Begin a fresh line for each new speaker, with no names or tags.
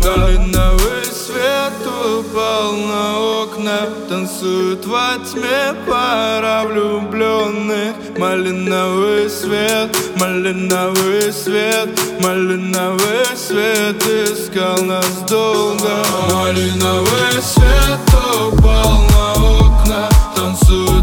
Малиновый свет упал на окна, танцует во тьме пара влюбленных. Малиновый свет, малиновый свет, малиновый свет искал нас долго. Малиновый свет упал на окна, танцует